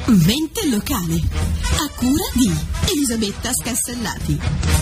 Mente locale, a cura di Elisabetta Scassellati.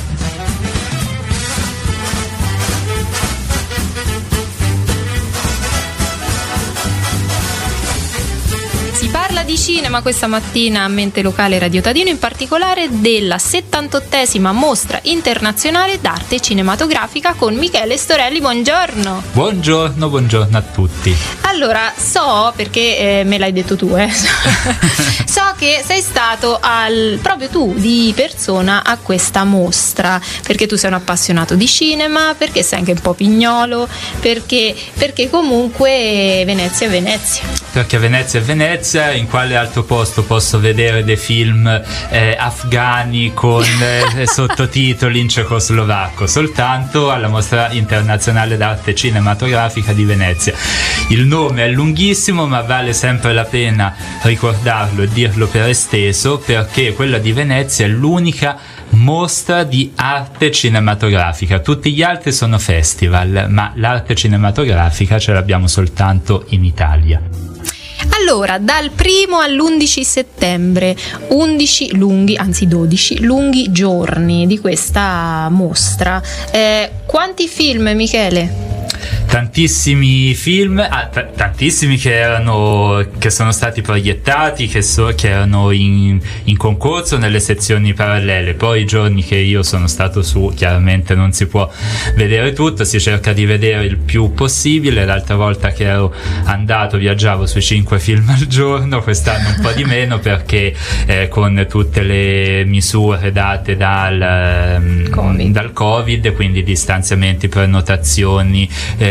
Si parla di cinema questa mattina a Mente Locale Radio Tadino, in particolare della 78esima Mostra Internazionale d'Arte Cinematografica con Michele Storelli. Buongiorno. Buongiorno a tutti. Allora, so, perché me l'hai detto tu, so che sei stato proprio tu di persona a questa mostra, perché tu sei un appassionato di cinema, perché sei anche un po' pignolo, perché comunque Venezia è Venezia. Perché Venezia è Venezia, in quale altro posto posso vedere dei film afghani con sottotitoli in cecoslovacco? Soltanto alla Mostra Internazionale d'Arte Cinematografica di Venezia. Il nome è lunghissimo, ma vale sempre la pena ricordarlo e dirlo per esteso, perché quella di Venezia è l'unica mostra di arte cinematografica. Tutti gli altri sono festival, ma l'arte cinematografica ce l'abbiamo soltanto in Italia. Allora, dal 1 all'11 settembre, 12 lunghi giorni di questa mostra. Quanti film, Michele? Tantissimi film, tantissimi che sono stati proiettati, che erano in concorso nelle sezioni parallele. Poi i giorni che io sono stato su, chiaramente non si può vedere tutto, si cerca di vedere il più possibile. L'altra volta che ero andato viaggiavo sui 5 film al giorno, quest'anno un po' di meno, perché con tutte le misure date dal Covid, quindi distanziamenti, prenotazioni,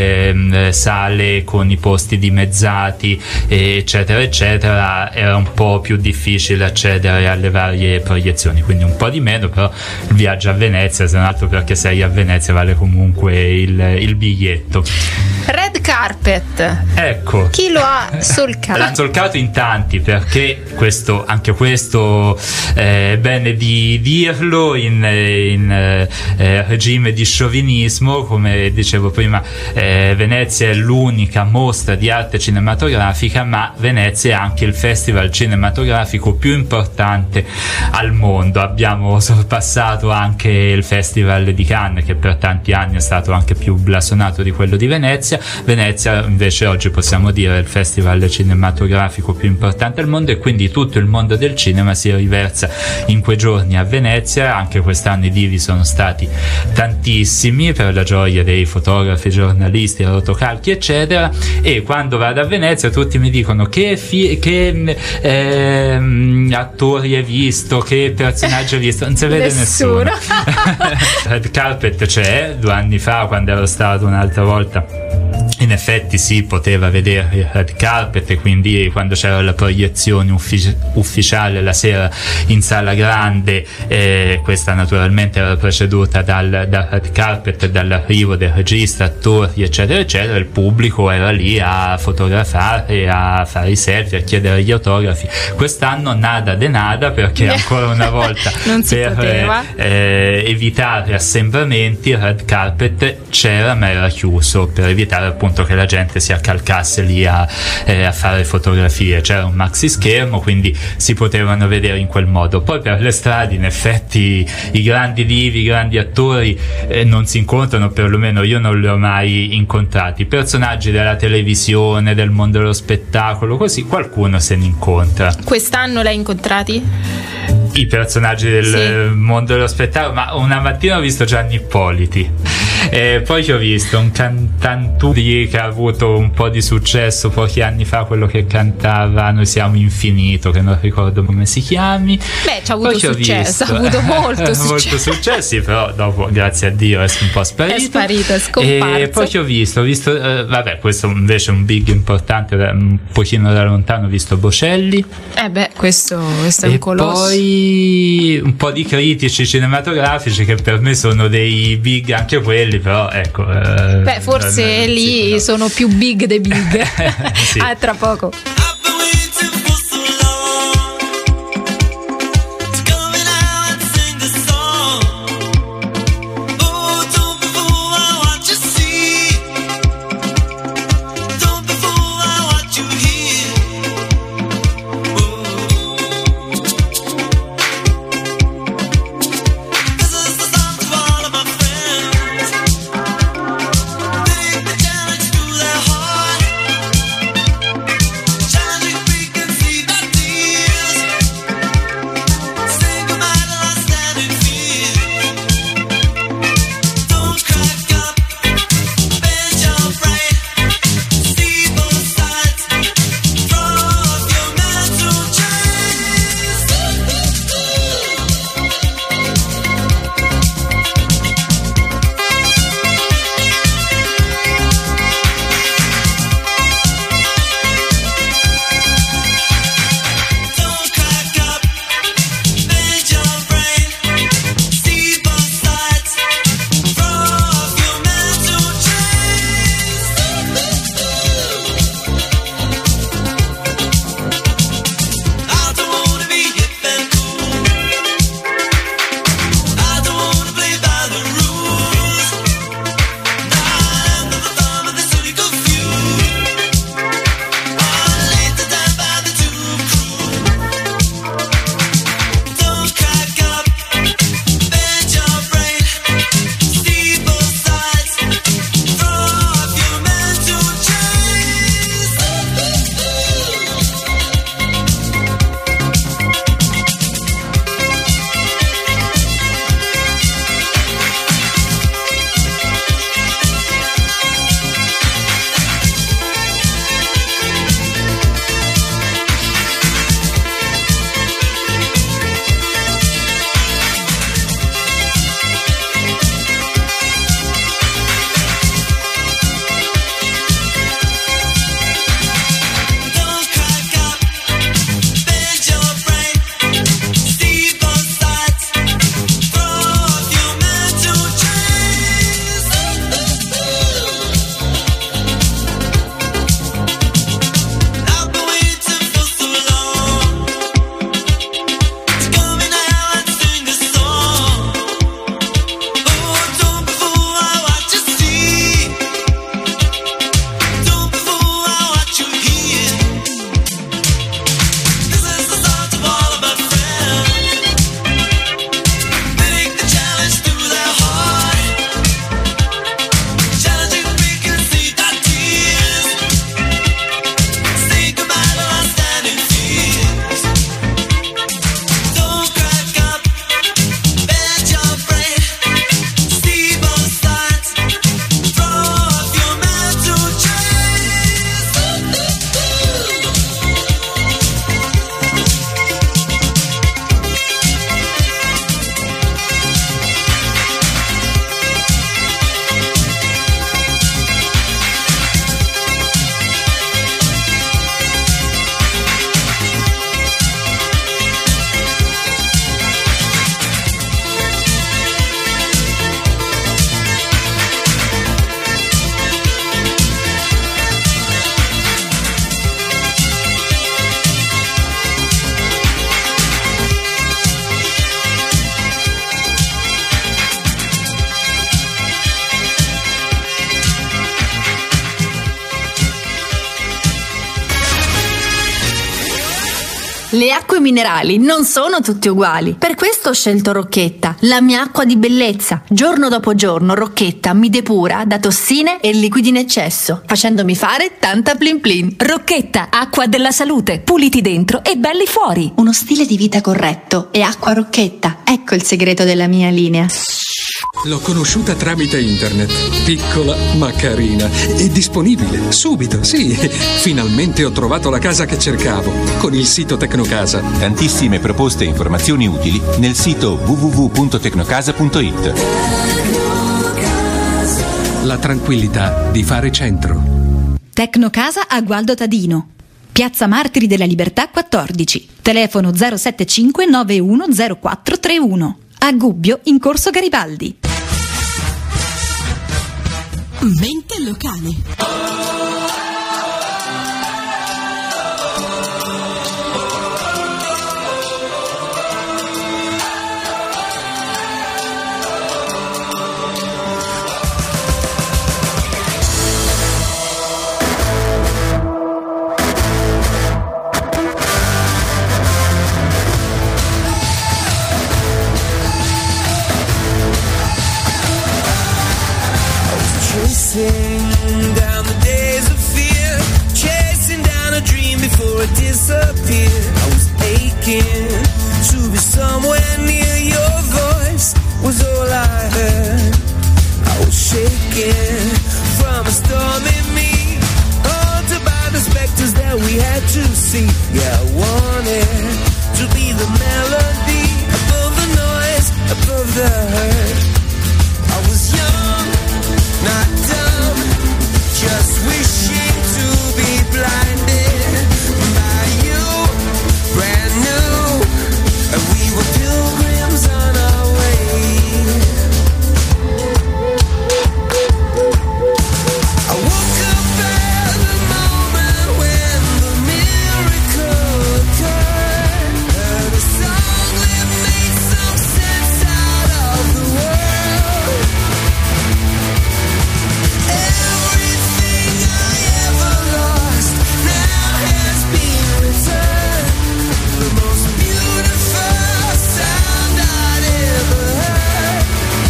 sale con i posti dimezzati, eccetera eccetera, era un po' più difficile accedere alle varie proiezioni, quindi un po' di meno. Però il viaggio a Venezia, se non altro perché sei a Venezia, vale comunque il biglietto. Red carpet, ecco, chi lo ha solcato? L'hanno solcato in tanti, perché anche questo è bene di dirlo, in regime di sciovinismo, come dicevo prima. Venezia è l'unica mostra di arte cinematografica, ma Venezia è anche il festival cinematografico più importante al mondo. Abbiamo sorpassato anche il festival di Cannes, che per tanti anni è stato anche più blasonato di quello di Venezia. Venezia invece oggi possiamo dire è il festival cinematografico più importante al mondo, e quindi tutto il mondo del cinema si riversa in quei giorni a Venezia. Anche quest'anno i divi sono stati tantissimi, per la gioia dei fotografi, giornalisti, rotocalchi eccetera. E quando vado a Venezia tutti mi dicono che attori hai visto, che personaggi hai visto. Non si vede nessuno. Red carpet c'è. 2 anni fa, quando ero stato un'altra volta, in effetti si poteva vedere il red carpet, quindi quando c'era la proiezione ufficiale la sera in sala grande, questa naturalmente era preceduta dal red carpet, dall'arrivo del regista, attori eccetera eccetera. Il pubblico era lì a fotografare, a fare i selfie, a chiedere gli autografi. Quest'anno nada de nada, perché ancora una volta per evitare assembramenti il red carpet c'era, ma era chiuso, per evitare appunto che la gente si accalcasse lì a fare fotografie. C'era un maxi schermo, quindi si potevano vedere in quel modo. Poi per le strade in effetti i grandi divi, i grandi attori non si incontrano, perlomeno io non li ho mai incontrati. Personaggi della televisione, del mondo dello spettacolo, così qualcuno se ne incontra. Quest'anno l'hai incontrati? I personaggi del mondo dello spettacolo, ma una mattina ho visto Gianni Ippoliti, poi ho visto un cantanturi che ha avuto un po' di successo pochi anni fa, quello che cantava Noi siamo infinito, che non ricordo come si chiami. C'ha avuto successo, ha avuto molto successo, però dopo, grazie a Dio, è un po' sparito, è scomparso. E poi ho visto questo invece è un big importante, un pochino da lontano, ho visto Bocelli. Questo è un colosso. Poi un po' di critici cinematografici, che per me sono dei big anche quelli, però ecco, forse lì sono più big dei big. Sì. Tra poco. Le acque minerali non sono tutte uguali. Per questo ho scelto Rocchetta, la mia acqua di bellezza. Giorno dopo giorno Rocchetta mi depura da tossine e liquidi in eccesso, facendomi fare tanta plin plin. Rocchetta, acqua della salute, puliti dentro e belli fuori. Uno stile di vita corretto e acqua Rocchetta. Ecco il segreto della mia linea. L'ho conosciuta tramite internet, piccola ma carina e disponibile, subito, sì. Finalmente ho trovato la casa che cercavo, con il sito Tecnocasa. Tantissime proposte e informazioni utili nel sito www.tecnocasa.it. La tranquillità di fare centro. Tecnocasa a Gualdo Tadino, Piazza Martiri della Libertà 14, telefono 075 910431. A Gubbio in Corso Garibaldi. Mente locale. Chasing down the days of fear, chasing down a dream before it disappeared. I was aching to be somewhere near. Your voice was all I heard. I was shaking from a storm in me, haunted by the specters that we had to see. Yeah, I wanted to be the melody above the noise, above the hurt. I was young, not dumb, just wishing to be blinded by you, brand new, and we were pilgrims on our way. I woke up at the moment when the miracle occurred, heard a song that made some sense out of the world. Everything I ever lost now has been returned. The most beautiful sound I'd ever heard.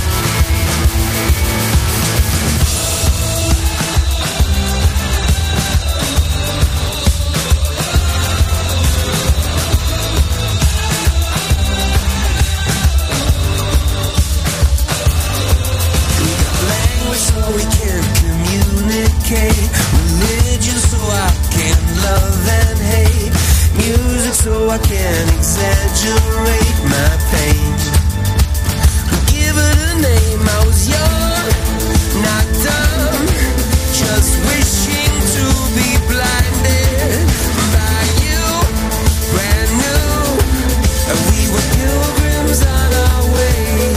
We got language so we can communicate, religion so I can love and hate, music so I can exaggerate my pain. Give it a name. I was young, not dumb, just wishing to be blinded by you, brand new, and we were pilgrims on our way.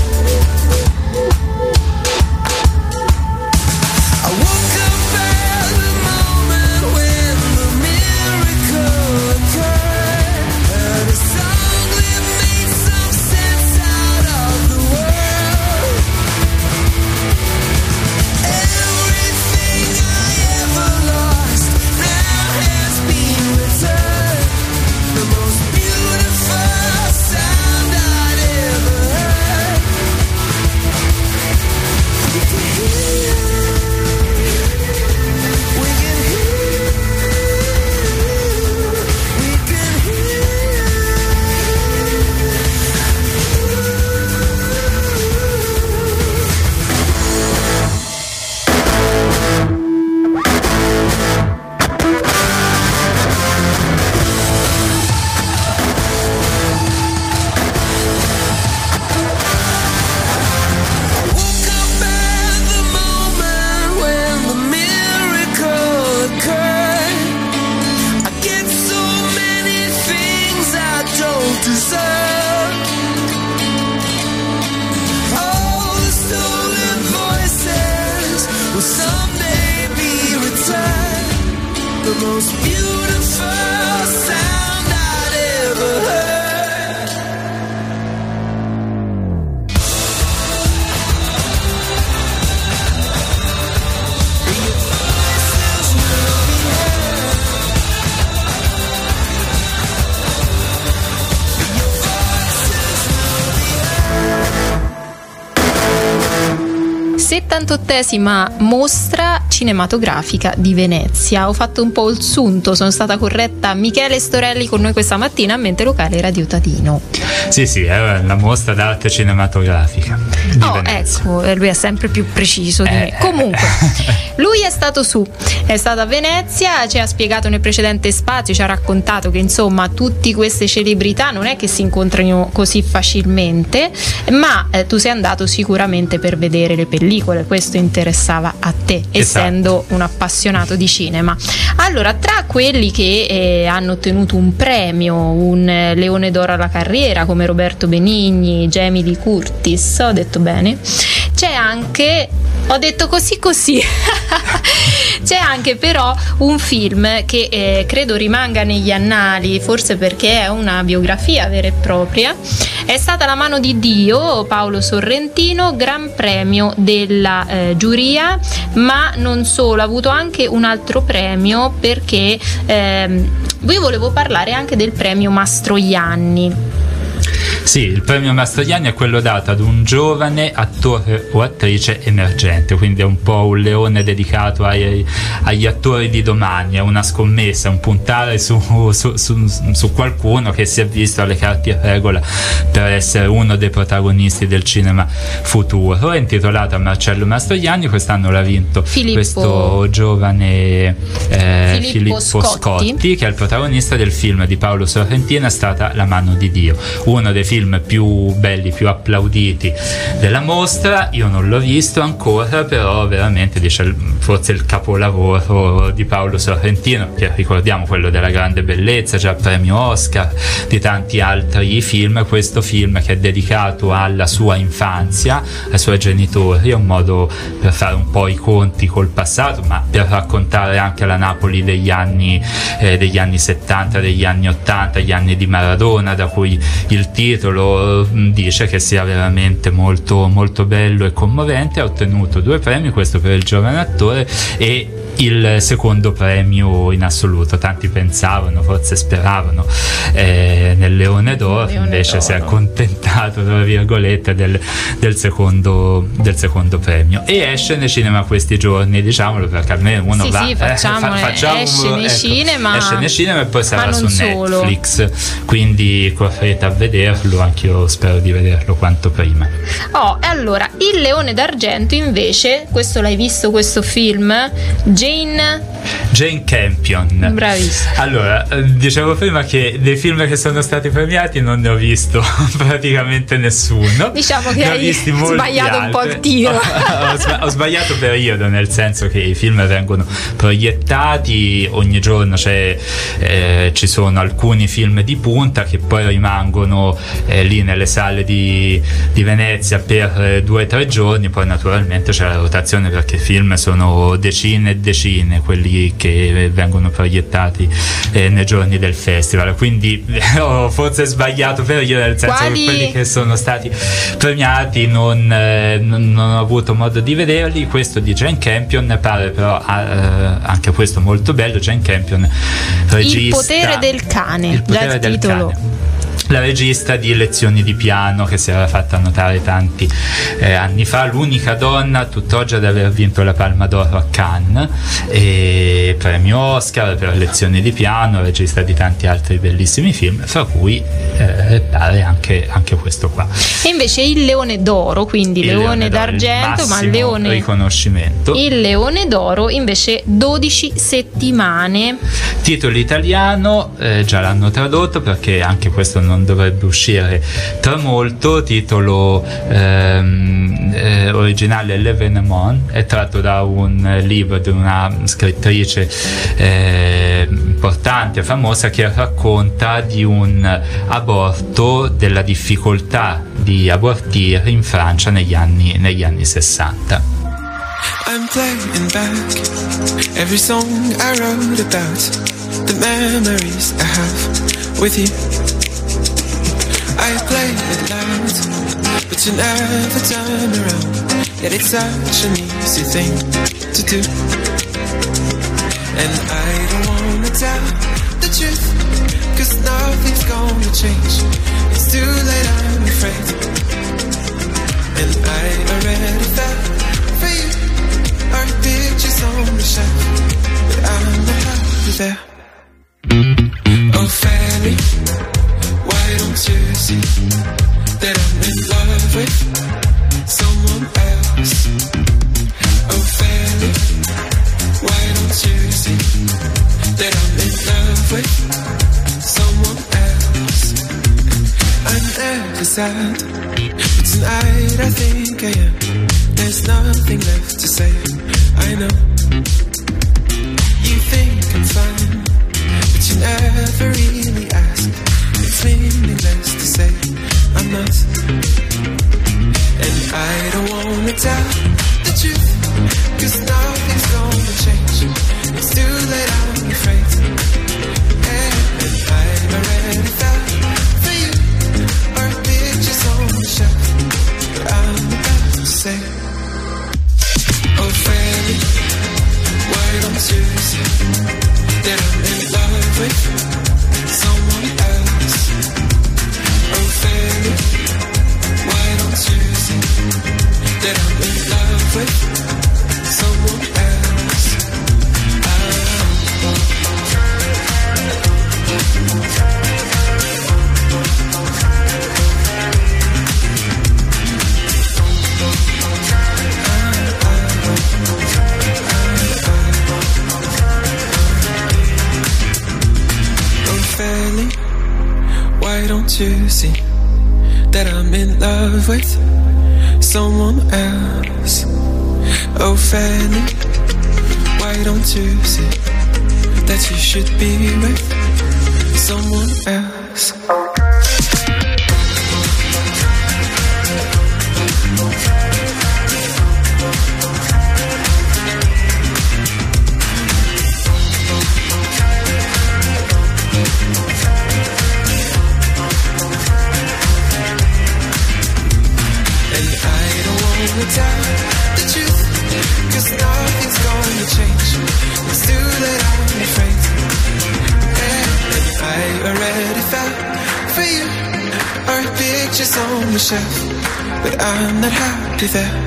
I woke up at the moment when the miracle occurred, heard a song that made some sense out of the world. 78esima mostra cinematografica di Venezia. Ho fatto un po' il sunto, sono stata corretta. Michele Storelli con noi questa mattina a Mente Locale Radio Tadino. Sì, è la mostra d'arte cinematografica di Venezia. Ecco, lui è sempre più preciso di me. Comunque, lui è stato a Venezia, ci ha spiegato nel precedente spazio, ci ha raccontato che insomma tutte queste celebrità non è che si incontrano così facilmente, ma tu sei andato sicuramente per vedere le pellicole, questo interessava a te, essendo un appassionato di cinema. Allora, tra quelli che hanno ottenuto un premio, un Leone d'Oro alla carriera, come Roberto Benigni, Jamie Lee Curtis, ho detto bene, c'è anche, ho detto così c'è anche però un film che credo rimanga negli annali, forse perché è una biografia vera e propria. È stata La mano di Dio, Paolo Sorrentino, gran premio della giuria, ma non solo, ha avuto anche un altro premio perché vi volevo parlare anche del premio Mastroianni. Sì, il premio Mastroianni è quello dato ad un giovane attore o attrice emergente, quindi è un po' un leone dedicato agli attori di domani, è una scommessa, un puntare su qualcuno che si è visto alle carte in regola per essere uno dei protagonisti del cinema futuro. È intitolato a Marcello Mastroianni, quest'anno l'ha vinto questo giovane Filippo Scotti, che è il protagonista del film di Paolo Sorrentino, È stata la mano di Dio, uno dei film più belli, più applauditi della mostra. Io non l'ho visto ancora, però veramente forse il capolavoro di Paolo Sorrentino, che ricordiamo quello della grande bellezza, già premio Oscar, di tanti altri film. Questo film che è dedicato alla sua infanzia, ai suoi genitori, è un modo per fare un po' i conti col passato, ma per raccontare anche la Napoli degli anni 70, degli anni 80, gli anni di Maradona, da cui il titolo dice che sia veramente molto, molto bello e commovente. Ha ottenuto 2 premi, questo per il giovane attore e il secondo premio in assoluto. Tanti pensavano, forse speravano nel Leone d'Oro, invece si è accontentato, tra virgolette, del secondo premio, e esce nei cinema questi giorni, diciamolo, perché almeno uno esce nei cinema e poi sarà su Netflix, quindi correte a vederlo, anch'io spero di vederlo quanto prima. E allora il Leone d'Argento invece, questo l'hai visto, questo film? Jane Campion. Bravissimo. Allora, dicevo prima che dei film che sono stati premiati non ne ho visto praticamente nessuno. Diciamo che hai sbagliato un po' il tiro. Ho sbagliato periodo, nel senso che i film vengono proiettati ogni giorno, ci sono alcuni film di punta che poi rimangono lì nelle sale di Venezia per 2 o 3 giorni, poi naturalmente c'è la rotazione, perché i film sono decine e decine quelli che vengono proiettati nei giorni del festival, quindi ho forse sbagliato per io, nel senso che quelli che sono stati premiati non ho avuto modo di vederli. Questo di Jane Campion pare però anche questo molto bello. Jane Campion, regista, Il potere del cane, già il titolo. La regista di Lezioni di piano, che si era fatta notare tanti anni fa, l'unica donna tutt'oggi ad aver vinto la Palma d'Oro a Cannes, e premio Oscar per Lezioni di piano, regista di tanti altri bellissimi film, fra cui pare anche questo qua. E invece il Leone d'Oro, quindi Leone d'Argento, ma il Leone riconoscimento. Il Leone d'Oro invece 12 settimane. Titolo italiano, già l'hanno tradotto, perché anche questo non dovrebbe uscire tra molto. Titolo originale L'Événement, è tratto da un libro di una scrittrice importante, famosa, che racconta di un aborto, della difficoltà di abortire in Francia negli anni 60. I'm playing back every song I wrote about the memories I have with you. I play it loud, but you never turn around. Yet it's such an easy thing to do. And I don't wanna tell the truth, 'cause nothing's gonna change. It's too late, I'm afraid. And I already fell else. Oh, Fanny, why don't you see that I'm in love with someone else? I'm never sad, but tonight I think I am. There's nothing left to say, I know. You think I'm fine, but you never really ask. It's meaningless to say I'm not. And I don't wanna tell the truth, 'cause nothing's gonna change. It's too late, I'm afraid. And I'm already fell for you. Our pictures on the shelf, but I'm about to say, oh, Fanny, why don't you see that I'm in love with someone else? Oh, Fanny, why don't you see that I'm in love with someone else? Fanny, why don't you see that I'm in love with someone else? Oh, Fanny, why don't you see that you should be with someone else? Tell the truth, 'cause nothing's gonna change. It's too late, I'm afraid. And I already fell for you. Our pictures on the shelf, but I'm not happy there.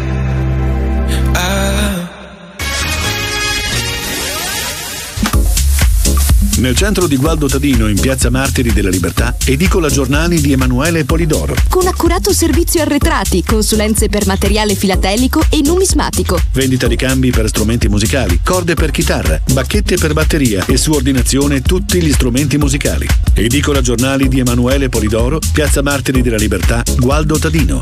Nel centro di Gualdo Tadino, in piazza Martiri della Libertà, edicola giornali di Emanuele Polidoro. Con accurato servizio arretrati, consulenze per materiale filatelico e numismatico. Vendita di cambi per strumenti musicali, corde per chitarra, bacchette per batteria e su ordinazione tutti gli strumenti musicali. Edicola giornali di Emanuele Polidoro, piazza Martiri della Libertà, Gualdo Tadino.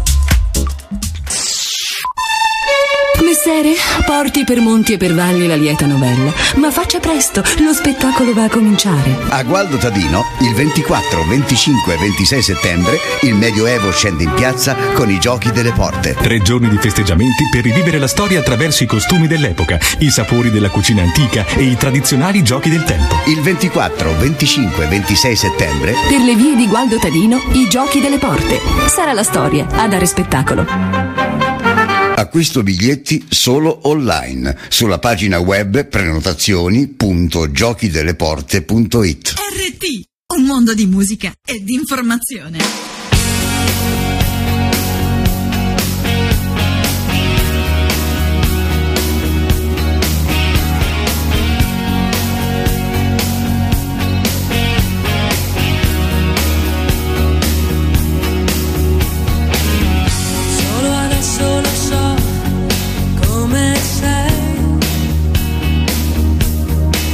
Messere, porti per monti e per valli la lieta novella, ma faccia presto, lo spettacolo va a cominciare. A Gualdo Tadino, il 24, 25 e 26 settembre, il Medioevo scende in piazza con i Giochi delle Porte. 3 giorni di festeggiamenti per rivivere la storia attraverso i costumi dell'epoca, i sapori della cucina antica e i tradizionali giochi del tempo. Il 24, 25 e 26 settembre, per le vie di Gualdo Tadino, i Giochi delle Porte. Sarà la storia a dare spettacolo. Acquisto biglietti solo online sulla pagina web prenotazioni.giochideleporte.it. RT, un mondo di musica e di informazione.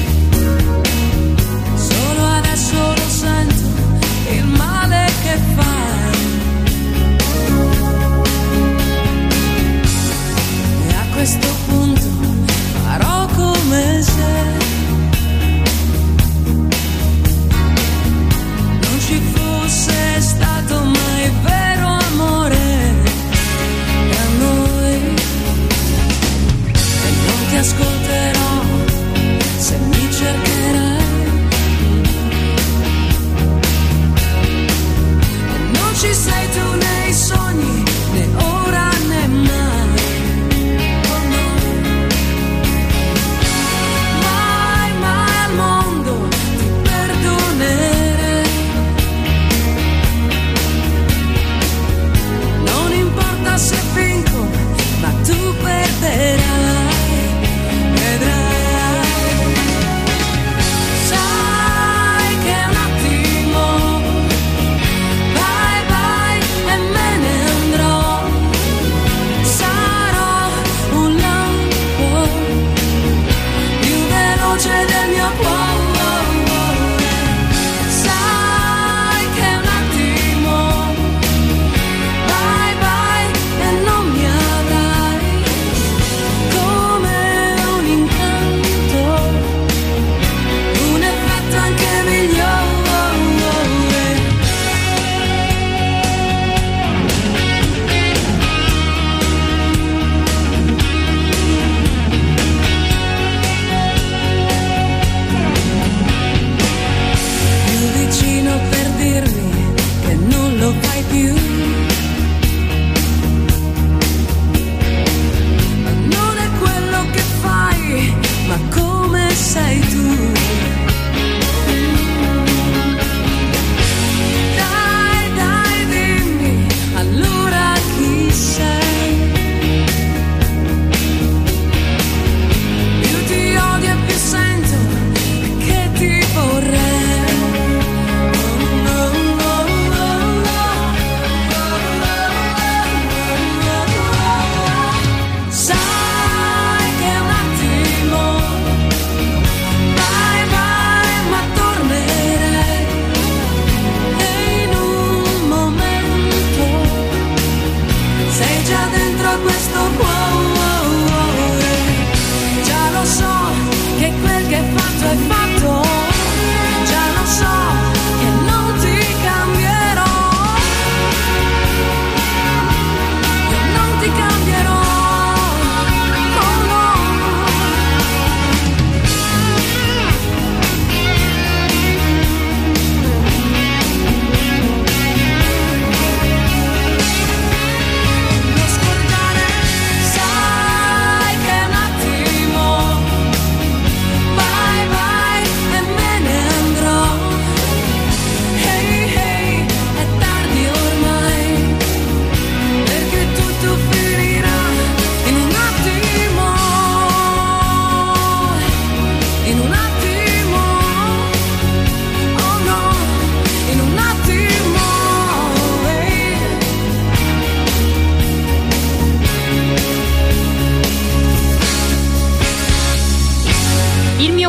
Solo adesso lo sento, il male che fa.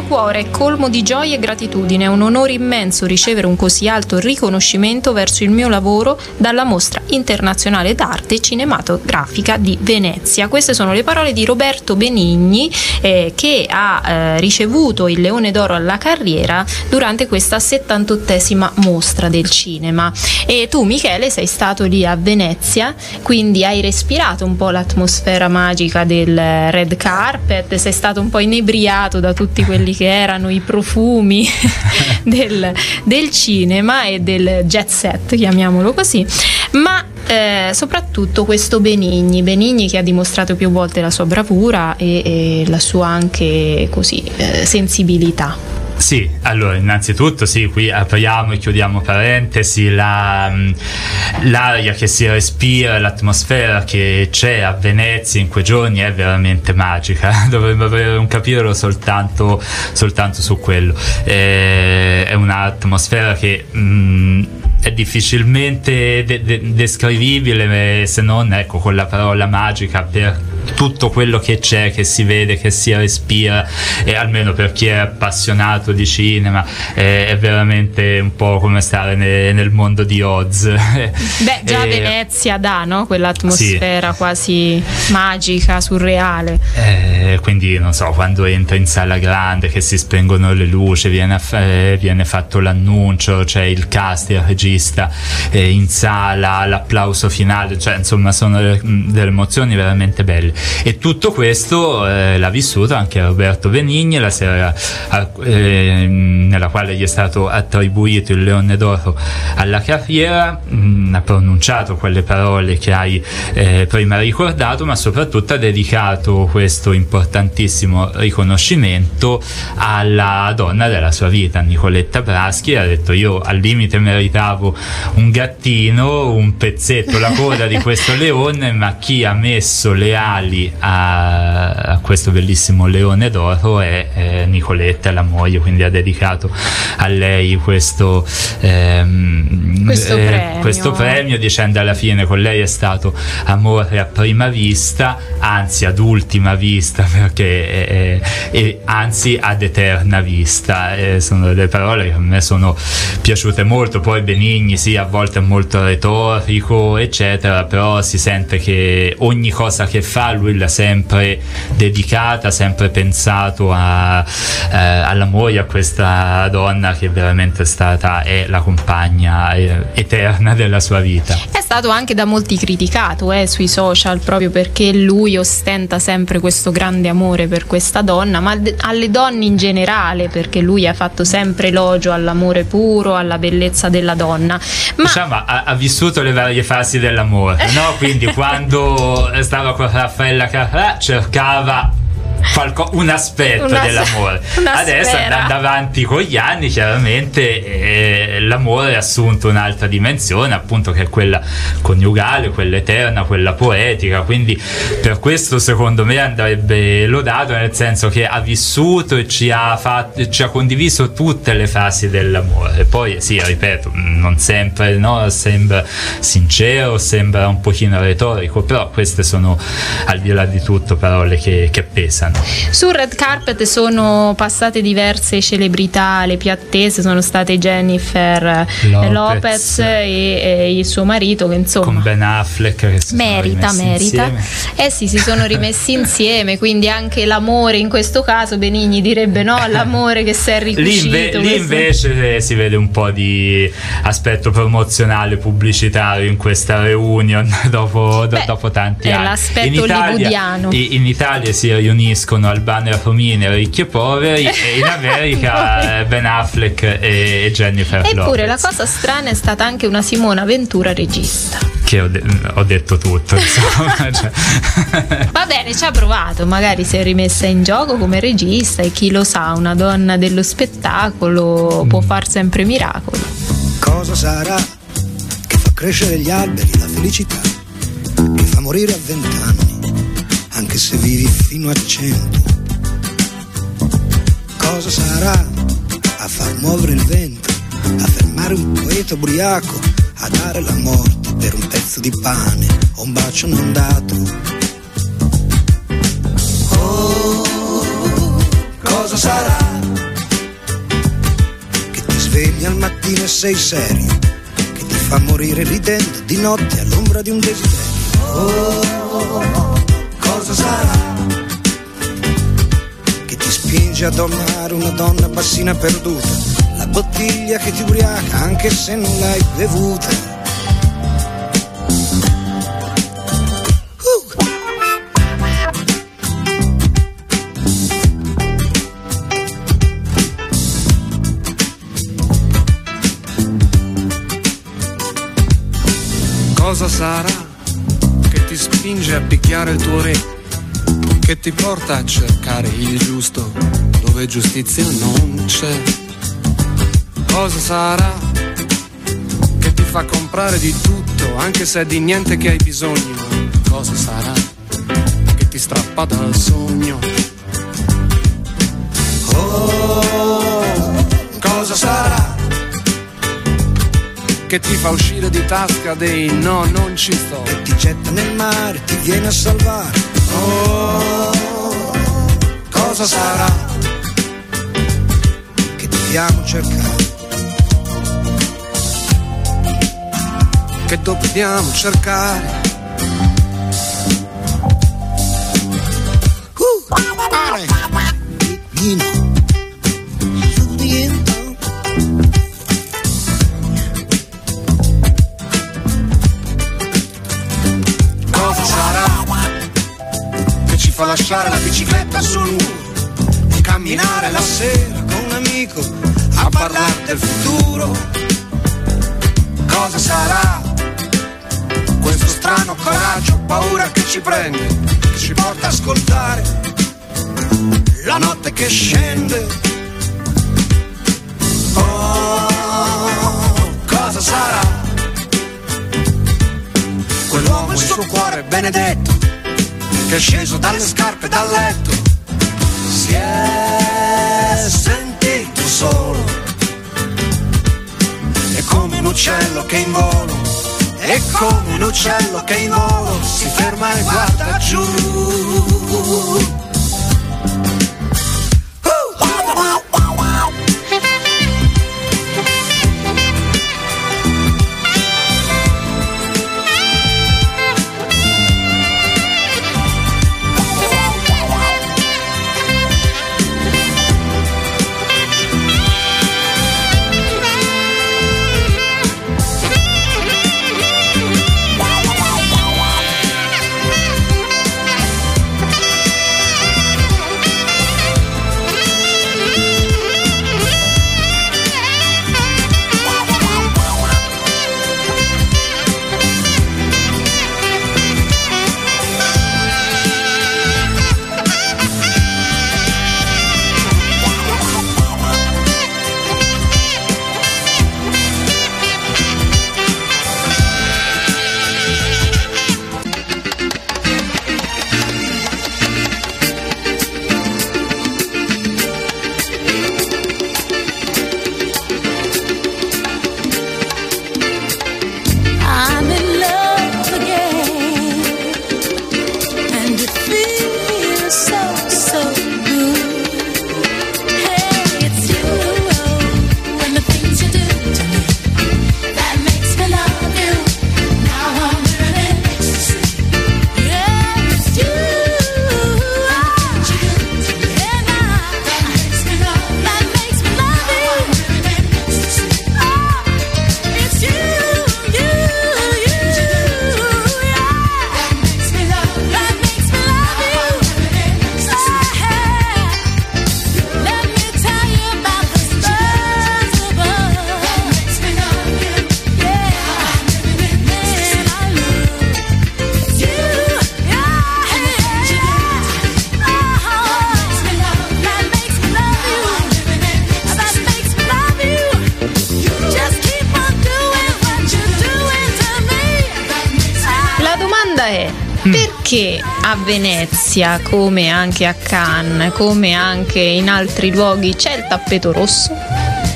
cuore è colmo di gioia e gratitudine, è un onore immenso ricevere un così alto riconoscimento verso il mio lavoro dalla Mostra Internazionale d'Arte Cinematografica di Venezia. Queste sono le parole di Roberto Benigni, che ha ricevuto il Leone d'Oro alla carriera durante questa 78esima mostra del cinema. E tu, Michele, sei stato lì a Venezia, quindi hai respirato un po' l'atmosfera magica del red carpet, sei stato un po' inebriato da tutti quelli che erano i profumi del cinema e del jet set, chiamiamolo così, ma soprattutto questo Benigni che ha dimostrato più volte la sua bravura e la sua anche così sensibilità. Sì, allora innanzitutto sì, qui apriamo e chiudiamo parentesi, l'aria che si respira, l'atmosfera che c'è a Venezia in quei giorni è veramente magica, dovremmo avere un capitolo soltanto su quello. È un'atmosfera che è difficilmente descrivibile, se non ecco con la parola magica, per tutto quello che c'è, che si vede, che si respira, e almeno per chi è appassionato di cinema è veramente un po' come stare nel mondo di Oz. Beh, già Venezia dà, no? Quell'atmosfera sì, quasi magica, surreale. Quindi non so, quando entri in sala grande che si spengono le luci, viene fatto l'annuncio, c'è il cast, il regista in sala, l'applauso finale, cioè insomma sono delle emozioni veramente belle. E tutto questo l'ha vissuto anche Roberto Benigni la sera nella quale gli è stato attribuito il Leone d'Oro alla carriera. Ha pronunciato quelle parole che hai prima ricordato, ma soprattutto ha dedicato questo importantissimo riconoscimento alla donna della sua vita, Nicoletta Braschi. Ha detto: io al limite meritavo un gattino, un pezzetto, la coda di questo leone, ma chi ha messo le ali a questo bellissimo Leone d'Oro è Nicoletta, la moglie, quindi ha dedicato a lei questo premio, dicendo alla fine con lei è stato amore a prima vista, anzi ad ultima vista, perché anzi ad eterna vista. Sono delle parole che a me sono piaciute molto. Poi Benigni sì, a volte è molto retorico eccetera, però si sente che ogni cosa che fa lui l'ha sempre dedicata, sempre pensato alla moglie, a questa donna che veramente è la compagna eterna della sua vita. È stato anche da molti criticato sui social, proprio perché lui ostenta sempre questo grande amore per questa donna, ma alle donne in generale, perché lui ha fatto sempre elogio all'amore puro, alla bellezza della donna. Ma diciamo ha vissuto le varie fasi dell'amore, no? Quindi quando stava con Raffaella Carrà cercava un aspetto dell'amore. Adesso andando avanti con gli anni, chiaramente l'amore ha assunto un'altra dimensione, appunto, che è quella coniugale, quella eterna, quella poetica. Quindi per questo secondo me andrebbe lodato, nel senso che ha vissuto e ci ha condiviso tutte le fasi dell'amore. Poi sì, ripeto, non sempre sembra sincero, sembra un pochino retorico, però queste sono, al di là di tutto, parole che pesano. Sul red carpet sono passate diverse celebrità, le più attese sono state Jennifer Lopez e il suo marito, che insomma con Ben Affleck, che merita. Sì, si sono rimessi insieme, quindi anche l'amore in questo caso, Benigni direbbe no all'amore che si è ricucito. Lì invece si vede un po' di aspetto promozionale, pubblicitario in questa reunion dopo tanti anni. È l'aspetto hollywoodiano. In Italia si riuniscono Albano e Romina, ricchi e poveri, e in America Ben Affleck e Jennifer Lopez. Eppure la cosa strana è stata anche una Simona Ventura regista. Che ho detto tutto, insomma. Va bene, ci ha provato, magari si è rimessa in gioco come regista, e chi lo sa, una donna dello spettacolo può far sempre miracoli. Cosa sarà che fa crescere gli alberi, la felicità, che fa morire a 20 anni, anche se vivi fino a 100? Cosa sarà a far muovere il vento, a fermare un poeta ubriaco, a dare la morte per un pezzo di pane o un bacio non dato? Oh, cosa sarà mattina sei serio, che ti fa morire ridendo di notte all'ombra di un desiderio. Oh, cosa sarà che ti spinge ad amare una donna bassina perduta, la bottiglia che ti ubriaca anche se non l'hai bevuta. Cosa sarà che ti spinge a picchiare il tuo re, che ti porta a cercare il giusto dove giustizia non c'è? Cosa sarà che ti fa comprare di tutto anche se è di niente che hai bisogno? Cosa sarà che ti strappa dal sogno? Oh, cosa sarà che ti fa uscire di tasca dei no, non ci sto, e ti getta nel mare, ti viene a salvare? Oh, cosa sarà che dobbiamo cercare, che dobbiamo cercare? Fa lasciare la bicicletta sul muro e camminare la sera con un amico a parlare del futuro. Cosa sarà questo strano coraggio, paura che ci prende, che ci porta a ascoltare la notte che scende? Oh, cosa sarà quell'uomo e il suo cuore benedetto che è sceso dalle scarpe dal letto, si è sentito solo, è come un uccello che in volo, è come un uccello che in volo si ferma e guarda giù. Perché a Venezia, come anche a Cannes, come anche in altri luoghi, c'è il tappeto rosso?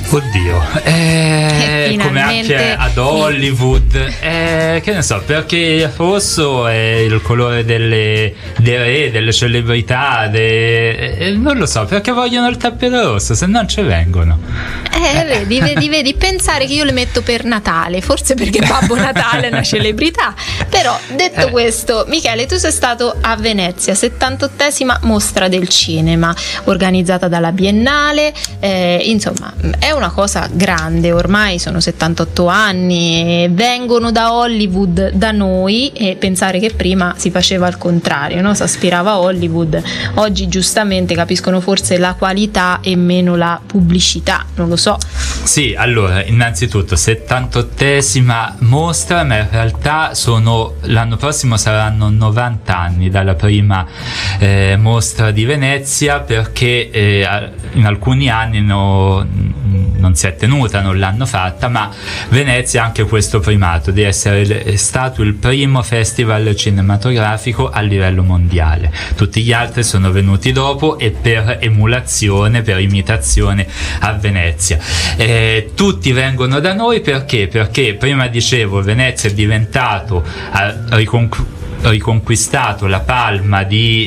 Oddio, come anche ad Hollywood, che ne so, perché il rosso è il colore dei re, delle celebrità, non lo so, perché vogliono il tappeto rosso, se non ci vengono. Vedi, pensare che io le metto per Natale, forse perché Babbo Natale è una celebrità. Però detto questo, Michele, tu sei stato a Venezia, 78esima mostra del cinema organizzata dalla Biennale, insomma è una cosa grande, ormai sono 78 anni, vengono da Hollywood da noi, e pensare che prima si faceva al contrario, no? Si aspirava a Hollywood. Oggi giustamente capiscono forse la qualità e meno la pubblicità, non lo so. Sì, allora, innanzitutto 78esima mostra, ma in realtà l'anno prossimo saranno 90 anni dalla prima mostra di Venezia, perché in alcuni anni non si è tenuta, non l'hanno fatta, ma Venezia ha anche questo primato di essere stato il primo festival cinematografico a livello mondiale. Tutti gli altri sono venuti dopo e per emulazione, per imitazione a Venezia. Tutti vengono da noi perché prima dicevo, Venezia è diventato, riconquistato la palma di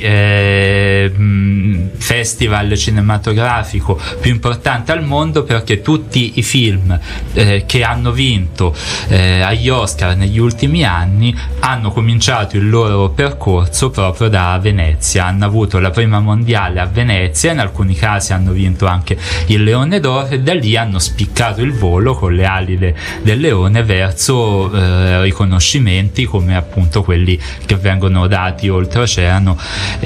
festival cinematografico più importante al mondo, perché tutti i film che hanno vinto agli Oscar negli ultimi anni hanno cominciato il loro percorso proprio da Venezia. Hanno avuto la prima mondiale a Venezia, in alcuni casi hanno vinto anche il Leone d'Oro, e da lì hanno spiccato il volo con le ali del leone verso riconoscimenti come appunto quelli che vengono dati oltreoceano,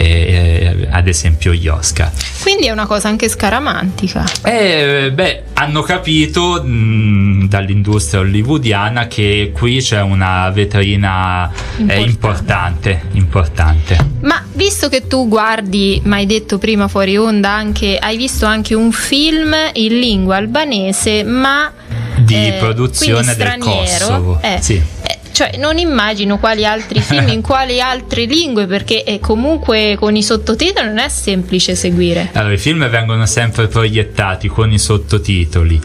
ad esempio gli Oscar. Quindi è una cosa anche scaramantica. Hanno capito dall'industria hollywoodiana che qui c'è una vetrina importante. Ma visto che tu guardi, mi hai detto prima fuori onda, hai visto anche un film in lingua albanese, ma di produzione del Kosovo. Sì. Cioè non immagino quali altri film in quali altre lingue, perché comunque con i sottotitoli non è semplice seguire. Allora, i film vengono sempre proiettati con i sottotitoli.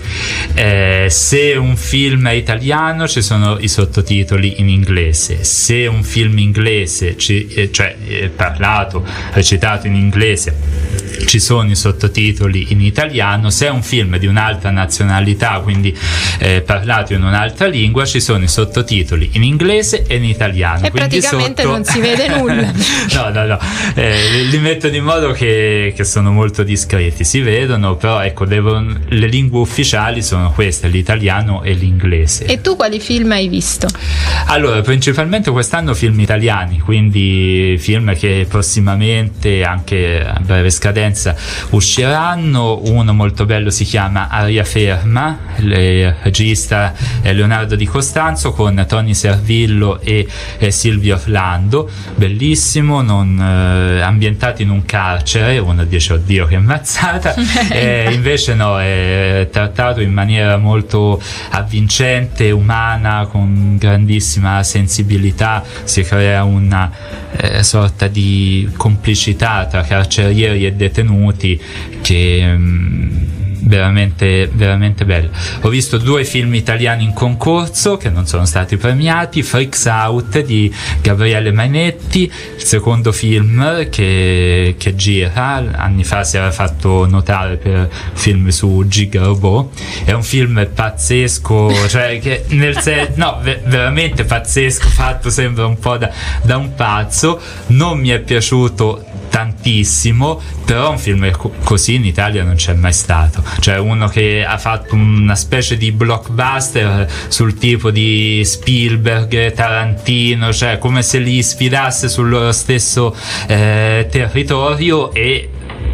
Se un film è italiano ci sono i sottotitoli in inglese. Se un film inglese, parlato, recitato in inglese, ci sono i sottotitoli in italiano. Se è un film di un'altra nazionalità, quindi parlato in un'altra lingua, ci sono i sottotitoli in inglese e in italiano, e quindi praticamente non si vede nulla. no, li mettono in modo che sono molto discreti, si vedono, però ecco, le lingue ufficiali sono queste, l'italiano e l'inglese. E tu quali film hai visto? Allora, principalmente quest'anno film italiani, quindi film che prossimamente, anche a breve scadenza, usciranno. Uno molto bello si chiama Aria Ferma, il regista è Leonardo Di Costanzo, con Tony Servillo e Silvio Orlando, bellissimo, ambientato in un carcere. Uno dice oddio che mazzata, invece no, è trattato in maniera molto avvincente, umana, con grandissima sensibilità. Si crea una sorta di complicità tra carcerieri e detenuti che veramente veramente bello. Ho visto 2 film italiani in concorso che non sono stati premiati: Freaks Out di Gabriele Mainetti, il secondo film che gira, anni fa si era fatto notare per film su Giga Robot. È un film pazzesco, cioè che veramente pazzesco, fatto sembra un po' da un pazzo. Non mi è piaciuto tantissimo, però un film così in Italia non c'è mai stato. Cioè uno che ha fatto una specie di blockbuster sul tipo di Spielberg, Tarantino, cioè come se li sfidasse sul loro stesso territorio, e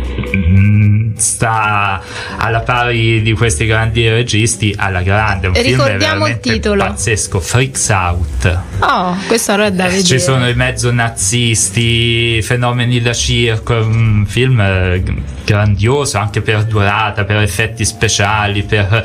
sta alla pari di questi grandi registi alla grande. Un film veramente il titolo pazzesco, Freaks Out. Questo è da vedere. Ci sono i mezzo nazisti, fenomeni da circo, un film grandioso anche per durata, per effetti speciali, per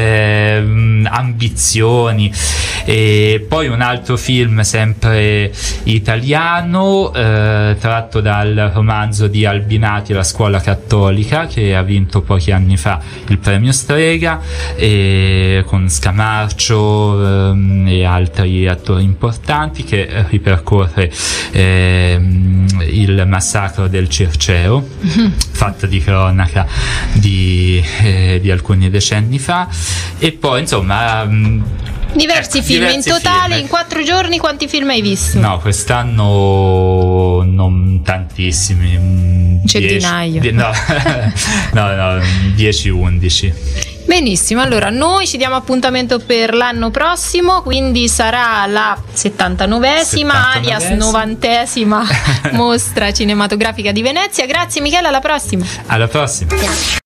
ambizioni. E poi un altro film sempre italiano, tratto dal romanzo di Albinati, La scuola cattolica, che che ha vinto pochi anni fa il premio Strega, con Scamarcio e altri attori importanti, che ripercorre il massacro del Circeo, fatto di cronaca di alcuni decenni fa. E poi insomma diversi film in totale. In 4 giorni quanti film hai visto? No, quest'anno non tantissimi, centinaio. No, 10-11. Benissimo, allora noi ci diamo appuntamento per l'anno prossimo, quindi sarà la 79esima alias 90esima mostra cinematografica di Venezia. Grazie Michele, alla prossima. Alla prossima.